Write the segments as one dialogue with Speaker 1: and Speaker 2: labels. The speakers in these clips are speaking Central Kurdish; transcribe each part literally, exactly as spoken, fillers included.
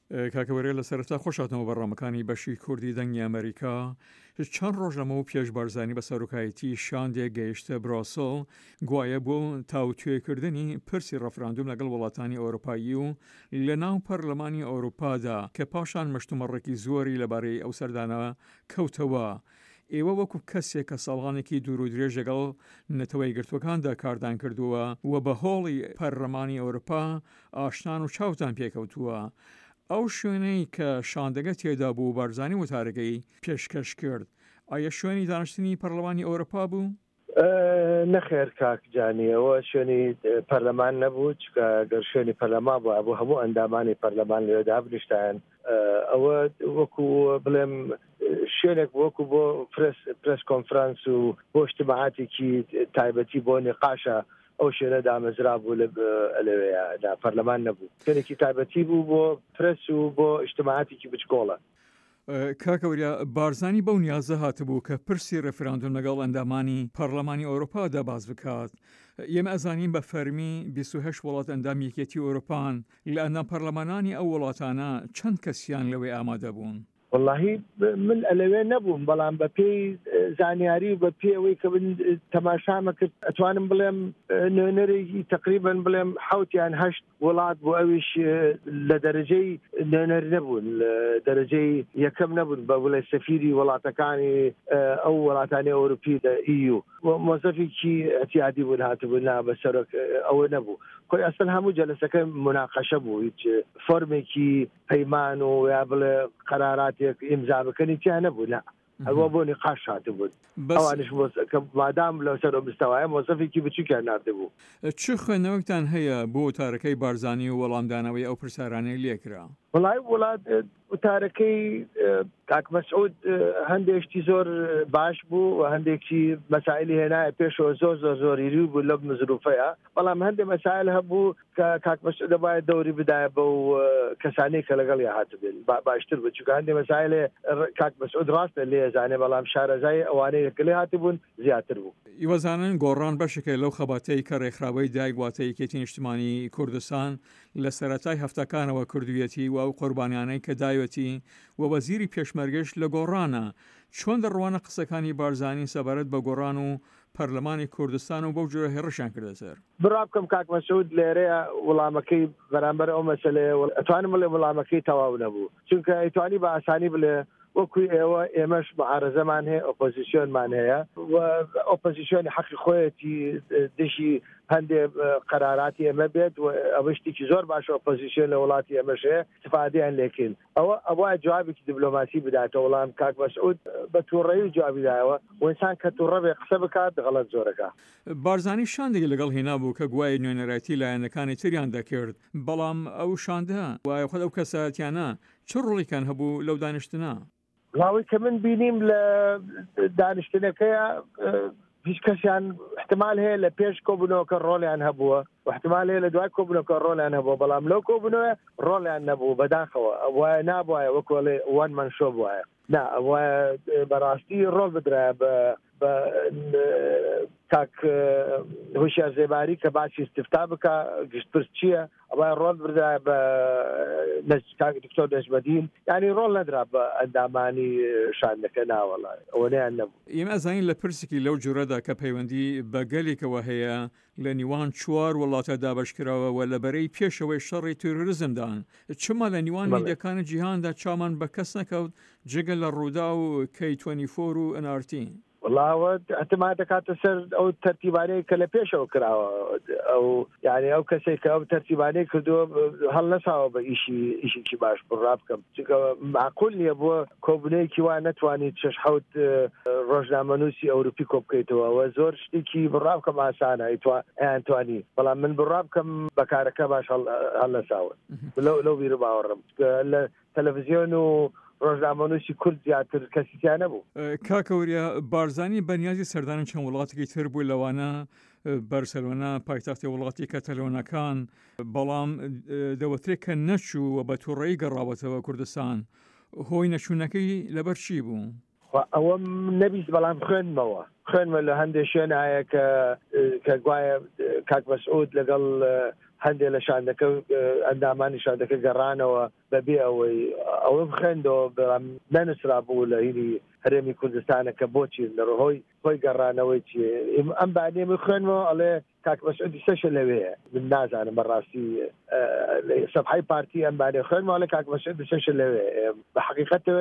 Speaker 1: کاکەوەرێ لە سەرەتا خۆشاتنەوە بەڕامەکانی بەشی کوردی دەنگی ئەمریکا چەند ڕۆژ لەمە و پێشبەرزانی بە سەرۆکایەتی شاندێک گەیشتە براسۆڵ گوایە بۆ تاوتوێکردنی پرسی ڕەفراندوم لەگەڵ وڵاتانی ئەوروپایی و لە ناو پەرلەمانی ئەوروپادا کە پاشان مەشتومەڕێکی زۆری لەبارەی ئەو سەردانە کەوتەوە. ئێوە وەکو کەسێک کە ساڵانێکی دوور و درێژ لەگەڵ نەتەوەی گرتوەکاندا کاردان کردووە و بە هۆڵی پەرلەمانی ئەوروپا ئاشنان و چاوتان پێکەوتووە، ئەو شوێنەی کە شاندەگە تێدا بوو بارزانی وتارەکەی پێشکەش کرد، ئایا شوێنی دانیشتنی پەرلەمانی ئەوروپا بوو؟
Speaker 2: نەخێر کاکجانیەوە شوێنی پەرلەمان نەبوو، چکە گەر شوێنی پەرلەمان بوو بوو هەموو ئەندامانی پەرلەمان لێدا بنیشتیان. ئەوە وەکو بڵێم شوێنێک وەکو بۆ پرس کۆنفرانس و بۆ اجتماعاتێکی تایبەتی بۆ نقاشە ئەو شوێنە دامەزرا بوو لەوەیە پەرلەمان نەبوو، شوێنێکی تایبەتی بوو بۆ پرس و بۆ اجتماعاتێکی بچکۆڵە.
Speaker 1: کاکەوریا بارزانی بەو نیازە هاتبوو کە پرسی ڕێفراندۆم لەگەڵ ئەندامانی پەرلەمانی ئەوروپادا باز بکات. ئێمە ئەزانین بە فەرمی بیست و هەشت وڵات ئەندام یەکێتی ئەوروپان لە ئەندام پەرلەمانانی ئەو وڵاتانە چەند کەسیان لەوێ ئامادە بوون؟
Speaker 2: واللهی من ئەلەوێ نەبووم، بەڵام بە پێی زانیاری و بە پێوەی کە من تەماشامە کرد ئەتوانم بڵێم نوێنەرێکی تقریبن بڵێم حوتیان هەشت وڵات بۆ ئەویش لە دەرەجەی نوێنەر نەبوون، لە دەرەجەی یەکەم نەبوون بە بڵێ سەفیری وڵاتەکانی ئەو وڵاتانی ئەوروپی ئیو مۆزەفێکی ئەتیادی بوون هاتبوون نا بە سەرۆک ئەوە نەبوو. خۆی ئەسڵ هەموو جەلسەکە مناقەشە بوو، هیچ فۆرمێکی پەیمان و یا بڵێ قەراراتێک ئیمزا بکەنی تیا نەبوو، نا ئەوە بۆ نقاش هاتبوون. ئەوانش مادام لەو سەر مستەوایە مۆزەفێکی بچووکیان نردبوو.
Speaker 1: چ خوێندنەوەکتان هەیە بۆ وتارەکەی بارزانی و وەڵامدانەوەی ئەو پرسیارانەی لێکرا؟
Speaker 2: وڵای وڵات وتارەکەی کاک مەسعود هەندێکتی زۆر باش بوو و هەندێکی مەسائلی هێنایە پێشەوە زۆر زۆر زۆریری بوو لەم مزروفەیە، بەڵام هەندێک مەسائل هەبوو کە کاک مەسعود دەبایە دەوری بدایە بەو کەسانەی کە لەگەڵ یا هاتبێن باشتر بوو، چونکە هەندێک مەسائلێ کاک مەسعود ڕاستە لێ زانێ، بەڵام شارەزای ئەوانەی کە لێ هاتبوون زیاتر بوو.
Speaker 1: ئیوەزانن گۆڕان بەشێکە لەو خەباتەی کە ڕێکخراوەی دایک واتە یەکێتی نیشتیمانی کوردستان لە سەرەتای هەفتەکانەوە کردوویەتی و ئەو قوربانیانەی کە دایەتی و وەزیری پێشمەرگەش لە گۆڕانە. چۆن دەڕوانە قسەکانی بارزانی سەبارەت بە گۆڕان و پەرلەمانی کوردستان و بەو جۆرە هێڕشیان کردە سەر؟
Speaker 2: بڕا بکەم کاک مەسعود لێرەیە وەڵامەکەی بەرامبەر ئەو مەسەلەیە ئەتوانم بڵێ وەڵامەکەی تەواو نەبوو، چونکە ئەیتوانی بە ئاسانی بڵێ وەکوی ئێوە ئێمەش معارەزەمان هەیە، ئۆپۆزیسیۆنمان هەیە و ئۆپۆزیسیۆنی حەقی خۆیەتی دژی هەندێک قەراراتی ئێمە بێت و ئەوە شتێکی زۆر باشە ئۆپۆزیسیۆن لە وڵاتی ئێمەش هەیە استفادەیان لێکن. ئەوە ئەوە جوابێکی دیبلۆماسی بداتەوە، وەڵام کاک مەسعود بە تووڕەیی جوابی دایەوە و ئینسان کە تووڕە بێ قسە بکات غەڵەت زۆرەکە.
Speaker 1: بارزانی شاندێکی لەگەڵ هێنا بوو کە گوای نوێنەرەتی لایەنەکانی تریان دەکرد، بەڵام ئەو شاندە وایە خۆ ئەو کەساتیانە چ ڕۆڵێکیان هەبوو لەو دانیشتنە؟
Speaker 2: ڵاوی کە من بینیم لە دانیشتنەکەیە هیچ کەسیان احتمال هەیە لە پێش کۆبوونەوەکە ڕۆڵیان هەبووە و احتمال هەیە لە دوای کۆبوونەوەکە ڕۆڵیان هەبووە، بەڵام لەو کۆبوونەوە ڕۆڵیان نەبوو بەداخەوە. ئەوە نابوایە وەکوڵێ وان من شۆ بوایە، نا ئەوە بەڕاستی ڕۆڵ بدرایە بە بە کاک هوشیار زێباری کە باسی استفتا بکە گشتپرس چییە، ئەوە ڕۆڵ بدرایە بە کاک دکتۆر نەجمەدین، یعنی ڕۆڵ نەدرا بە ئەندامانی شاندەکە ناوەڵای ئەوە نەیان نەبوو.
Speaker 1: ئێمە ئەزانین لە پرسێکی لەو جۆرەدا کە پەیوەندی بە گەلێکەوە هەیە لە نیوان چوار وڵاتە دابەشکراوە و لەبەرەی پێشەوەی شەڕی تێرۆریزمدان، چما لە نیوان میدیەکانی جیهاندا چامان بە کەس نەکەوت جگە لە ڕوودا و کەی بیست و چوار و ئەن ئار تی؟
Speaker 2: والله احتمال دەکاتە سەر ئەو تەرتیبانەی کە لە پێشەوە کراوە، ئەو یعنی ئەو کەسێک کە ئەو تەرتیبانەی کردووە هەڵ نەساوە بە ئیشی ئیشێکی باش بڕا بکەم، چونکە معقول نییە بۆ کۆبوونەیەکی وان نەتوانیت شەش حەوت ڕۆژنامەنووسی ئەوروپی کۆ بکەیتەوە و زۆر شتێکی بڕا بکەم ئاسانە ئەیانتوانی، بەڵام من بڕا بکەم بەکارەکە باش هەڵ نەساوە. لەو بیر باوەڕم لە تەلەڤیزیۆن و ڕۆژنامەنووسی کورد زیاتر کەسییان نەبوو.
Speaker 1: کاکەوریا بارزانی بەنیازی سەردانی چەند وڵاتێکی تر بوو لەوانە بەرسەلۆنا پایتەختی وڵاتی کەتەلۆنەکان، بەڵام دەوترێت کە نەچوو و بە تووڕەیی گەڕاوەتەوە کوردستان. هۆی نەچوونەکەی لەبەر چی بوو؟
Speaker 2: ئەوە نەبیست، بەڵام خوێنمەوە خوێنمە لە هەندێک شوێنایە کە کە گوایە کاک مەسعود لەگەڵ هەندێک لە شاندەکە ئەندامانی شاندەکە گەڕانەوە بەبێ ئەوەی ئەوە بخێندەوە نەنووسرا بوو لە هینی هەرێمی کوردستانە کە بۆچی لەڕۆی خۆی گەڕانەوەی چیە ئەم بانێمە خوێنەوە ئەڵێ کاک مەسعودی سەشە لەوەیە من نازانم بەڕاستی سەفحەی پارتی ئەم بانێ خوێنەوە ئەڵێ کاک مەسعودی سەشە لەوەیە بە حەقیقەتەوە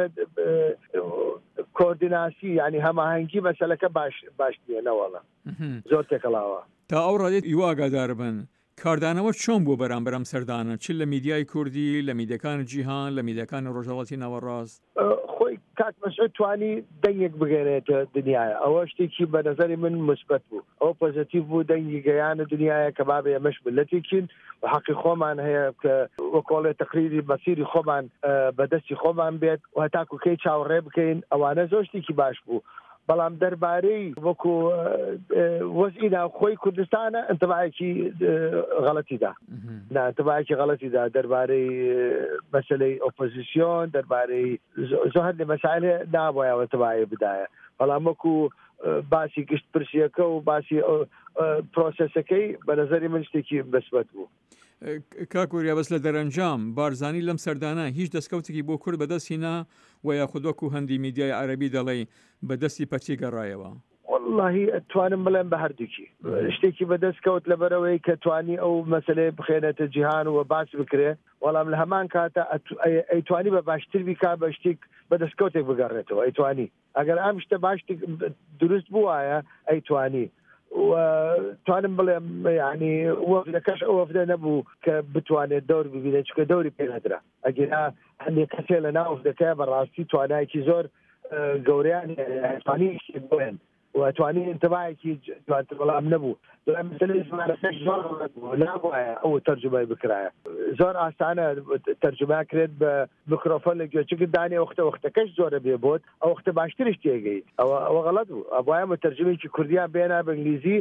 Speaker 2: کۆردیناسی ینی هەماهەنگی مەسەلەکە باش باش نییە نەوەڵە زۆر تێکەڵاوە
Speaker 1: تا ئەو ڕادێت ئیواگادار بن کاردانەوە چۆن بوو بەرامبەر ئەم سەردانە چ لە میدیای کوردی لە میدیەکانی جیهان لە میدیەکانی ڕۆژهەڵاتی ناوەڕاست
Speaker 2: خۆی کاک مەسعود توانی دەنگێک بگەێنێتە دنیاە ئەوە شتێکی بە نەزەری من مثبت بوو ئەوە پۆزیتیڤ بوو دەنگی گەیانە دنیاە کە بابێ ئەمەش ملەتێکین بە حەقی خۆمان هەیە کە وەکۆڵێ تەقریری مەسیری خۆمان بەدەستی خۆمان بێت و هەتاکو کەی چاوەڕێ بکەین ئەوانە زۆر شتێکی باش بوو بەڵام دەربارەی وەکو وەزئی ناوخۆی کوردستانە ئەنتباعێکی غەڵەتیدا ئەنتباعێکی غەڵەتیدا دەربارەی مەسەلەی ئۆپۆزیسیۆن دەربارەی زۆر هەندێ مەسائلێ نابووایە ئەنتباعی بدایە بەڵام وەکو باسی گشت پرسیەکە و باسی پرۆسەسەکەی بە نەزەری من شتێکی بەسبەت بوو.
Speaker 1: کاکوریا بەس لە دەرەنجام بارزانی لەم سەردانە هیچ دەستکەوتێکی بۆ کورد بەدەستینا و یاخود وەکو هەندی میدیای عەرەبی دەڵێ بەدەستی پەچی گەڕایەوە
Speaker 2: واللهی ئەتوانم بڵێم بە هەردووکی شتێکی بەدەستکەوت لەبەرەوەی کە توانی ئەو مەسەلەی بخێنێتە جیهان و باس بکرێ وەڵام لە هەمان کاتە ئەیتوانی بە باشتر بیکا بە شتێک بەدەستکەوتێک بگەڕێتەوە ئەیتوانی ئەگەر ئەم شتە باش دروست بووایە ئەیتوانی و توانم بڵێم ینی وەفدەکەش ئەو وەفدە نەبوو کە بتوانێت دەور ببینێت چکە دەوری پێنەدرا ئەگەنا هەندێک کەسێ لە ناو وەفدەکە بەڕاستی توانایەکی زۆر گەوریان توانی بڵێن و توانی انتباعێکی دواتر بەڵام نەبوو مەسەلەی زمانەکەش زۆر نابووایە ئەو تەرجمەی بکرایە زۆر ئاسانە تەرجمە کرێت بە میکرۆفۆن لە گوێچکت دانێ وەختە وەختەکەش زۆرە بێ بۆت ئەو وەختە باشترش تێگەی ئەوە غەڵەت بوو ئەوایە تەرجمەیەکی کوردیان بێنە بە ئینگلیزی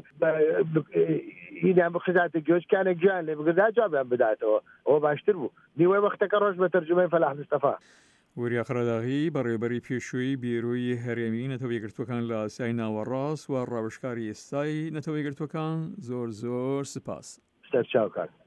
Speaker 2: هینیان بخزاتە گوێچکانە گویان لێ بگردا جوابیان بداتەوە ئەوە باشتر بوو نیوەی وەختەکە ڕۆژ بە تەرجمەی فەلاح مستەفا.
Speaker 1: وریا خڕداغی بەڕێوەبەری پێشووی بیرۆی هەرێمی نەتەوە یەکگرتووەکان لە ئاسیای ناوەڕاست و ڕاوشکاری ئێستای نەتەوە یەکگرتووەکان زۆر زۆر سپاس.
Speaker 2: سەرچاو کات.